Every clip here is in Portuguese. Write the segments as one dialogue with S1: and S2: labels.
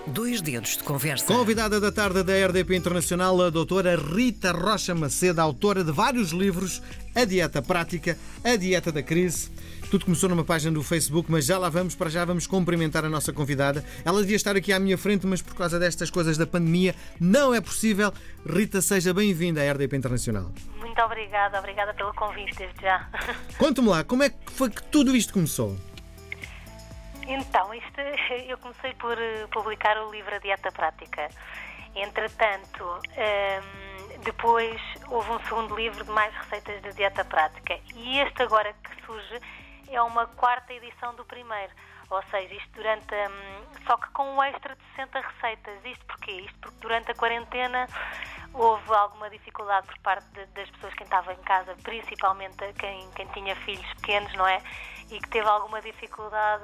S1: Dois dedos de conversa.
S2: Convidada da tarde da RDP Internacional, a doutora Rita Rocha Macedo, autora de vários livros, A Dieta Prática, A Dieta da Crise. Tudo começou numa página do Facebook, mas já lá vamos, para já vamos cumprimentar a nossa convidada. Ela devia estar aqui à minha frente, mas por causa destas coisas da pandemia não é possível. Rita, seja bem-vinda à RDP Internacional.
S3: Muito obrigada pelo convite desde já.
S2: Conte-me lá, como é que foi que tudo isto começou?
S3: Então, eu comecei por publicar o livro A Dieta Prática. Entretanto, depois houve um segundo livro de mais receitas de dieta prática. E este agora que surge é uma quarta edição do primeiro. Ou seja, isto só que com um extra de 60 receitas. Isto porquê? Isto porque durante a quarentena houve alguma dificuldade por parte das pessoas que estavam em casa, principalmente quem tinha filhos pequenos, não é? E que teve alguma dificuldade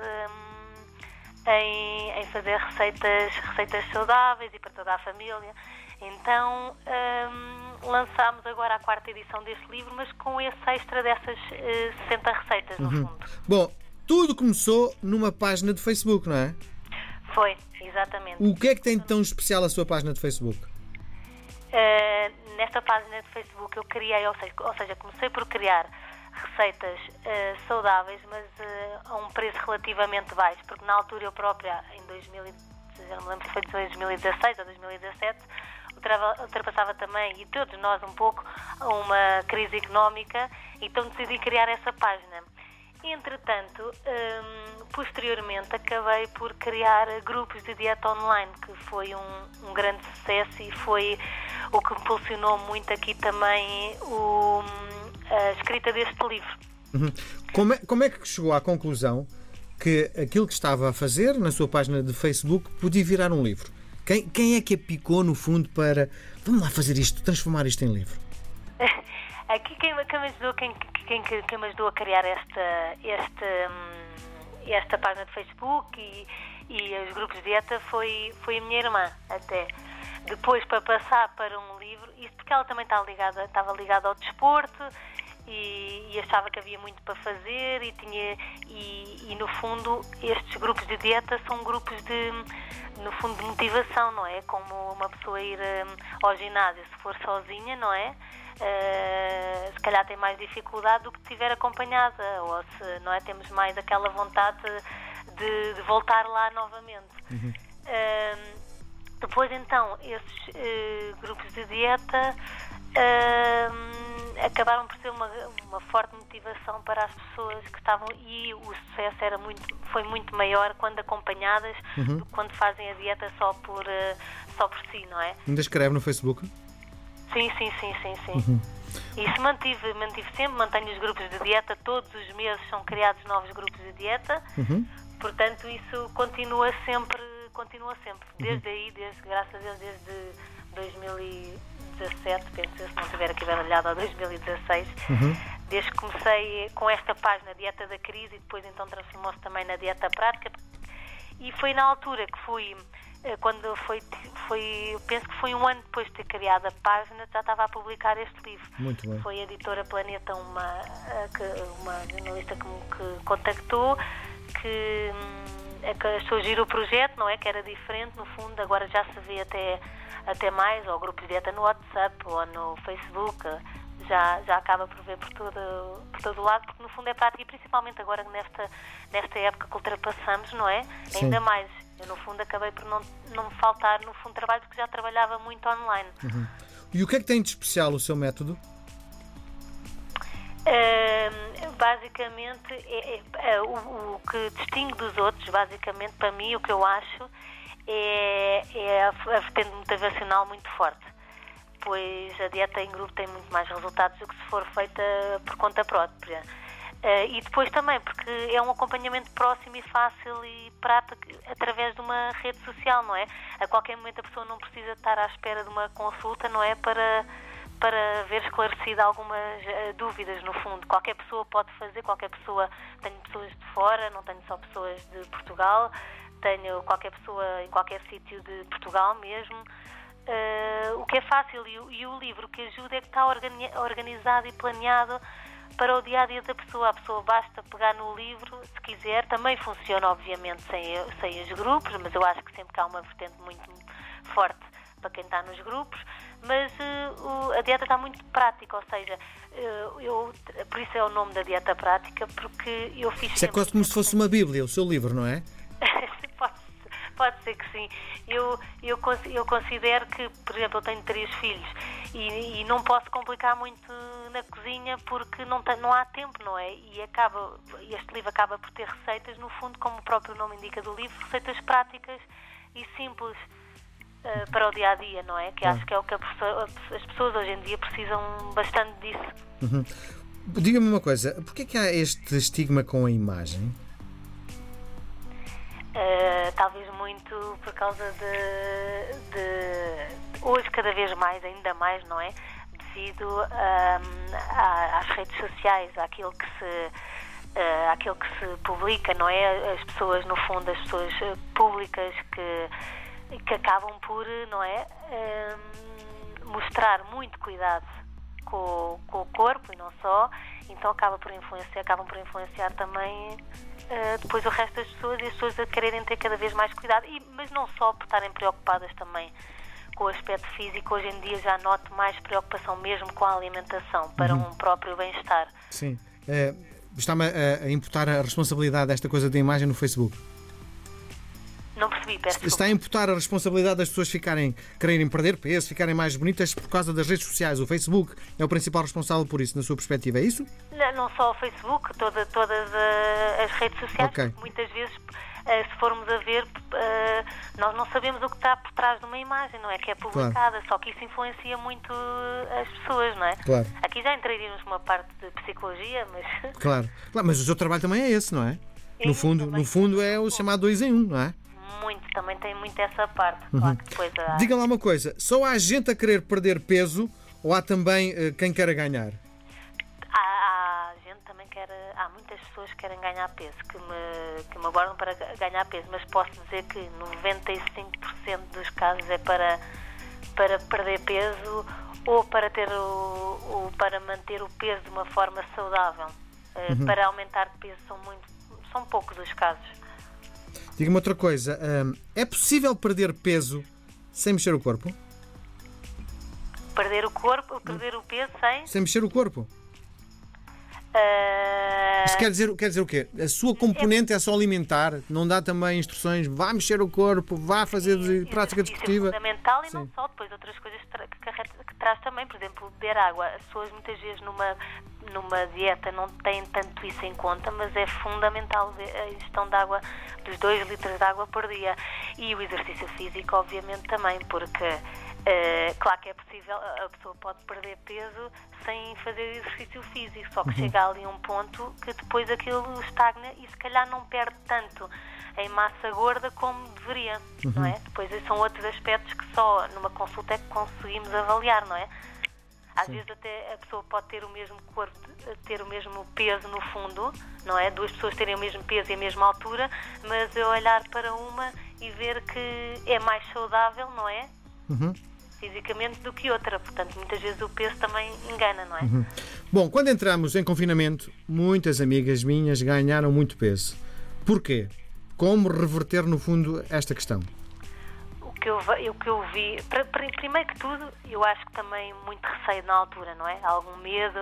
S3: em fazer receitas saudáveis e para toda a família. Então lançámos agora a quarta edição deste livro, mas com esse extra dessas 60 receitas, no fundo.
S2: Bom, tudo começou numa página de Facebook, não é?
S3: Foi, exatamente.
S2: O que é que tem de tão especial a sua página de Facebook?
S3: Nesta página de Facebook eu criei, ou seja, comecei por criar receitas saudáveis, mas a um preço relativamente baixo, porque na altura eu própria, já não me lembro se foi de 2016 ou 2017, ultrapassava também, e todos nós um pouco, uma crise económica, então decidi criar essa página. Entretanto, posteriormente acabei por criar grupos de dieta online, que foi um grande sucesso e foi o que impulsionou muito aqui também a escrita deste livro.
S2: Como é que chegou à conclusão que aquilo que estava a fazer na sua página de Facebook podia virar um livro? Quem é que a picou, no fundo, para vamos lá fazer isto, transformar isto em livro?
S3: Aqui quem me ajudou a criar esta página de Facebook e os grupos de dieta foi a minha irmã, até. Depois, para passar para um livro, isto porque ela também estava ligada ao desporto e achava que havia muito para fazer e no fundo estes grupos de dieta são grupos de motivação, não é? Como uma pessoa ir ao ginásio se for sozinha, não é? Se calhar tem mais dificuldade do que se estiver acompanhada, ou se não é, temos mais aquela vontade de voltar lá novamente. Depois então esses grupos de dieta acabaram por ser uma forte motivação para as pessoas que estavam, e o sucesso foi muito maior quando acompanhadas do que quando fazem a dieta só por si, não é?
S2: Ainda escreve no Facebook?
S3: Sim. Isso mantive sempre, mantenho os grupos de dieta, todos os meses são criados novos grupos de dieta, portanto isso continua sempre, graças a Deus, desde 2017, penso, se não tiver aqui baralhado, ou 2016, desde que comecei com esta página Dieta da Crise e depois então transformou-se também na Dieta Prática, e foi na altura que quando penso que foi um ano depois de ter criado a página, já estava a publicar este livro.
S2: Muito bem.
S3: Foi a Editora Planeta, uma jornalista que me contactou, que achou giro o projeto, não é? Que era diferente, no fundo, agora já se vê até mais, ou grupos de dieta no WhatsApp ou no Facebook, já acaba por ver por todo o lado, porque no fundo é prática, e principalmente agora nesta época que ultrapassamos, não é?
S2: Sim.
S3: Ainda mais. Eu, no fundo, acabei por não me faltar, no fundo, trabalho, porque já trabalhava muito online.
S2: E o que é que tem de especial o seu método?
S3: Basicamente, o que distingue dos outros, basicamente, para mim, o que eu acho, é a vertente motivacional muito forte. Pois a dieta em grupo tem muito mais resultados do que se for feita por conta própria. E depois também porque é um acompanhamento próximo e fácil e prático através de uma rede social, não é? A qualquer momento a pessoa não precisa estar à espera de uma consulta, não é? Para ver esclarecida algumas dúvidas, no fundo. Qualquer pessoa pode fazer, tenho pessoas de fora, não tenho só pessoas de Portugal, tenho qualquer pessoa em qualquer sítio de Portugal mesmo. O que é fácil, e o livro que ajuda é que está organizado e planeado para o dia-a-dia da pessoa. A pessoa basta pegar no livro, se quiser. Também funciona, obviamente, sem os grupos, mas eu acho que sempre que há uma vertente muito forte para quem está nos grupos, mas a dieta está muito prática, ou seja, por isso é o nome da dieta prática, porque eu fiz...
S2: Isso é quase como se fosse uma Bíblia, o seu livro, não é?
S3: Pode ser que sim. Eu considero que, por exemplo, eu tenho 3 filhos e não posso complicar muito na cozinha porque não há tempo, não é? E este livro acaba por ter receitas, no fundo, como o próprio nome indica do livro, receitas práticas e simples para o dia-a-dia, não é? Que acho que é o que as pessoas hoje em dia precisam bastante disso.
S2: Uhum. Diga-me uma coisa, porquê é que há este estigma com a imagem?
S3: Talvez muito por causa de hoje cada vez mais, ainda mais, não é? Devido às redes sociais, àquilo que se publica, não é? As pessoas, no fundo, as pessoas públicas que acabam por, não é? Mostrar muito cuidado com o corpo e não só, então acabam por influenciar também depois o resto das pessoas e as pessoas a quererem ter cada vez mais cuidado, mas não só por estarem preocupadas também com o aspecto físico. Hoje em dia já noto mais preocupação mesmo com a alimentação para um próprio bem-estar.
S2: Sim. Está-me a imputar a responsabilidade desta coisa da imagem no Facebook?
S3: Não percebi, peço desculpa.
S2: Está a imputar a responsabilidade das pessoas quererem perder peso, ficarem mais bonitas por causa das redes sociais. O Facebook é o principal responsável por isso, na sua perspectiva, é isso?
S3: Não só o Facebook, todas as redes sociais,
S2: okay.
S3: Porque muitas vezes, se formos a ver, nós não sabemos o que está por trás de uma imagem, não é? Que é publicada, claro. Só que isso influencia muito as pessoas, não é?
S2: Claro.
S3: Aqui já entraríamos numa parte de psicologia, mas...
S2: Claro, mas o seu trabalho também é esse, não é? No fundo é o chamado 2 em 1, não é?
S3: Também tem muito essa parte. Claro que depois
S2: Diga lá uma coisa, só há gente a querer perder peso ou há também quem queira ganhar?
S3: Há gente também há muitas pessoas que querem ganhar peso, que me abordam para ganhar peso, mas posso dizer que 95% dos casos é para perder peso ou para para manter o peso de uma forma saudável. Para aumentar de peso são poucos os casos.
S2: Diga-me outra coisa, é possível perder peso sem mexer o corpo?
S3: Perder o peso sem
S2: mexer o corpo? Isso quer dizer o quê? A sua componente é só alimentar, não dá também instruções, vá mexer o corpo, vá fazer prática desportiva?
S3: Isso é fundamental. Sim. E não só, depois outras coisas que traz também, por exemplo, beber água. As pessoas muitas vezes numa dieta não têm tanto isso em conta, mas é fundamental a ingestão de água, dos 2 litros de água por dia. E o exercício físico, obviamente, também, porque claro que é possível, a pessoa pode perder peso sem fazer exercício físico, só que chega ali um ponto que depois aquilo estagna e se calhar não perde tanto em massa gorda como deveria, não é? Depois são outros aspectos que só numa consulta é que conseguimos avaliar, não é? Às vezes até a pessoa pode ter o mesmo corpo, ter o mesmo peso no fundo, não é? 2 pessoas terem o mesmo peso e a mesma altura, mas eu olhar para uma e ver que é mais saudável, não é? Fisicamente do que outra, portanto muitas vezes o peso também engana, não é?
S2: Bom, quando entramos em confinamento, muitas amigas minhas ganharam muito peso. Porquê? Como reverter no fundo esta questão?
S3: O que eu vi, primeiro que tudo, eu acho que também muito receio na altura, não é? Algum medo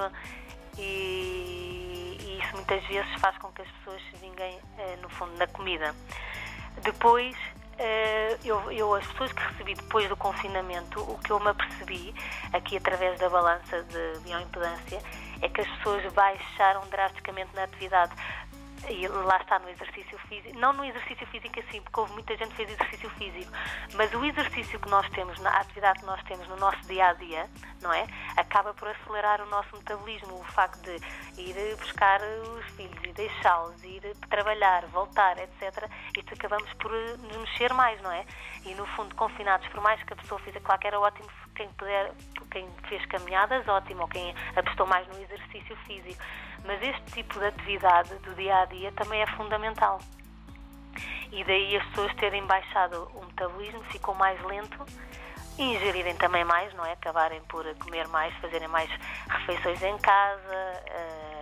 S3: e isso muitas vezes faz com que as pessoas se vinguem no fundo na comida. Depois as pessoas que recebi depois do confinamento, o que eu me apercebi aqui através da balança de bioimpedância é que as pessoas baixaram drasticamente na atividade. E lá está no exercício físico, não no exercício físico assim, porque houve muita gente que fez exercício físico, mas o exercício que nós temos, a atividade que nós temos no nosso dia-a-dia, não é? Acaba por acelerar o nosso metabolismo, o facto de ir buscar os filhos e deixá-los, ir trabalhar, voltar, etc. Isto acabamos por nos mexer mais, não é? E no fundo, confinados, por mais que a pessoa fizer, claro que era ótimo quem fez caminhadas, ótimo, ou quem apostou mais no exercício físico, mas este tipo de atividade do dia-a-dia também é fundamental. E daí as pessoas terem baixado o metabolismo, ficou mais lento, e ingerirem também mais, não é? Acabarem por comer mais, fazerem mais refeições em casa,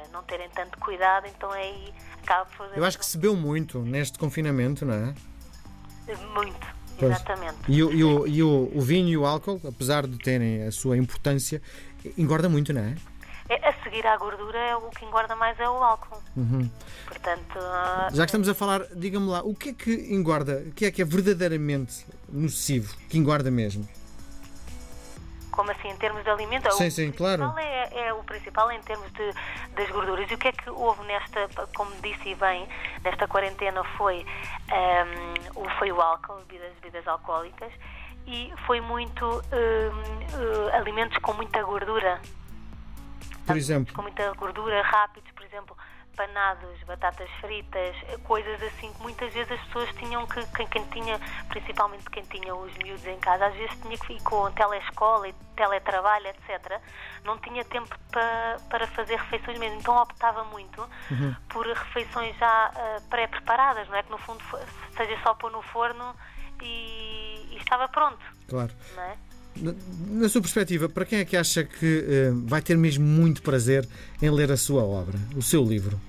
S3: não terem tanto cuidado, então aí acaba por...
S2: Eu acho que se bebeu muito neste confinamento, não é?
S3: Muito,
S2: Pois.
S3: exatamente.
S2: E o vinho e o álcool, apesar de terem a sua importância, engorda muito, não é?
S3: A seguir à gordura, o que engorda mais é o álcool. Portanto...
S2: Já que estamos a falar, diga-me lá, o que é que engorda? O que é verdadeiramente nocivo, que engorda mesmo?
S3: Como assim, em termos de alimento?
S2: Sim, claro.
S3: O principal em termos das gorduras. E o que é que houve como disse bem, nesta quarentena foi o álcool, bebidas alcoólicas, e foi muito alimentos com muita gordura.
S2: Por exemplo?
S3: Com muita gordura, rápidos, por exemplo, panados, batatas fritas, coisas assim que muitas vezes as pessoas tinham quem tinha, principalmente quem tinha os miúdos em casa, às vezes tinha que ir com telescola e teletrabalho, etc. Não tinha tempo para fazer refeições mesmo, então optava muito por refeições já pré-preparadas, não é? Que no fundo seja só pôr no forno e estava pronto.
S2: Claro.
S3: Não é?
S2: Na sua perspectiva, para quem é que acha que vai ter mesmo muito prazer em ler a sua obra, o seu livro?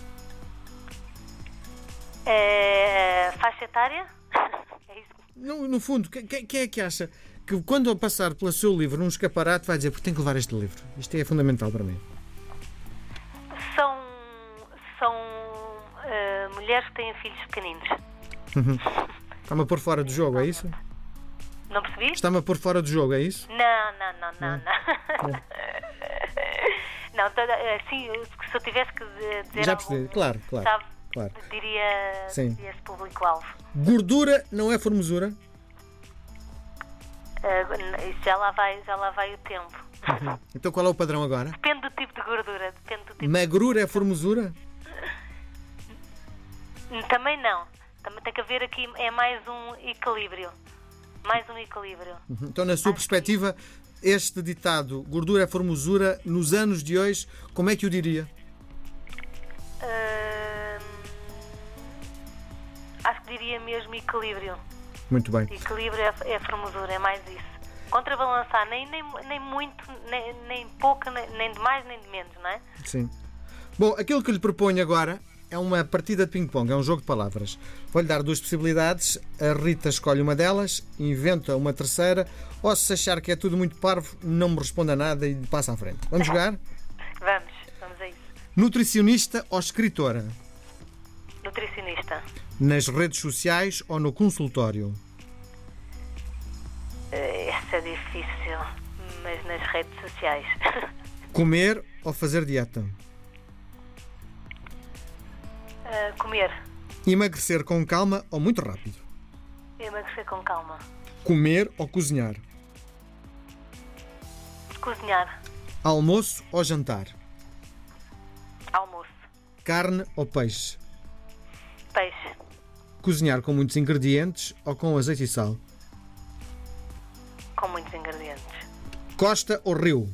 S3: Faixa etária? É isso?
S2: No fundo, quem é que acha que quando eu passar pelo seu livro num escaparate vai dizer porque tenho que levar este livro? Isto é fundamental para mim.
S3: São mulheres que têm filhos pequeninos.
S2: Está-me a pôr fora do jogo, é isso?
S3: Não percebi?
S2: Está-me a pôr fora do jogo, é isso?
S3: Não. Não, assim, se eu tivesse que dizer
S2: Já percebi, claro.
S3: diria esse público-alvo.
S2: Gordura não é formosura?
S3: Isso já lá vai o tempo.
S2: Então qual é o padrão agora?
S3: Depende do tipo de gordura.
S2: Magrura é formosura?
S3: Também não. Também tem que haver aqui, é mais um equilíbrio.
S2: Então, na sua perspectiva, este ditado, gordura é formosura, nos anos de hoje, como é que o diria?
S3: Acho que diria mesmo equilíbrio.
S2: Muito bem.
S3: Equilíbrio é formosura, é mais isso. Contrabalançar, nem muito, nem pouco, nem de mais, nem de menos, não é?
S2: Sim. Bom, aquilo que lhe proponho agora é uma partida de ping-pong, é um jogo de palavras. Vou-lhe dar duas possibilidades. A Rita escolhe uma delas, inventa uma terceira, ou se achar que é tudo muito parvo, não me responda nada e passa à frente. Vamos jogar?
S3: Vamos a isso.
S2: Nutricionista ou escritora?
S3: Nutricionista.
S2: Nas redes sociais ou no consultório?
S3: Essa é difícil, mas nas redes sociais.
S2: Comer ou fazer dieta?
S3: Comer.
S2: Emagrecer com calma ou muito rápido?
S3: Emagrecer com calma.
S2: Comer ou cozinhar?
S3: Cozinhar.
S2: Almoço ou jantar?
S3: Almoço.
S2: Carne ou peixe?
S3: Peixe.
S2: Cozinhar com muitos ingredientes ou com azeite e sal?
S3: Com muitos ingredientes.
S2: Costa ou rio?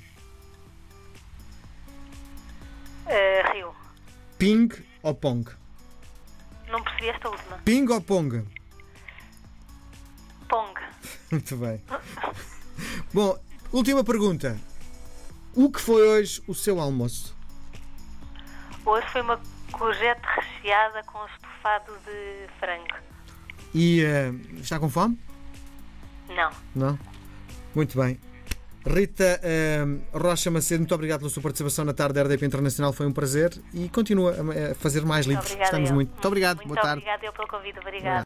S3: Rio.
S2: Ping ou pong?
S3: Não percebi esta última.
S2: Ping ou pong?
S3: Pong.
S2: Muito bem. Bom, última pergunta. O que foi hoje o seu almoço?
S3: Hoje foi uma courgette recheada com estofado de frango.
S2: E está com fome?
S3: Não.
S2: Não? Muito bem. Rita Rocha Macedo, muito obrigado pela sua participação na tarde da RDP Internacional. Foi um prazer e continua a fazer mais livros.
S3: Obrigada.
S2: Estamos muito obrigado.
S3: Muito
S2: Boa tarde.
S3: obrigada pelo convite. Obrigada.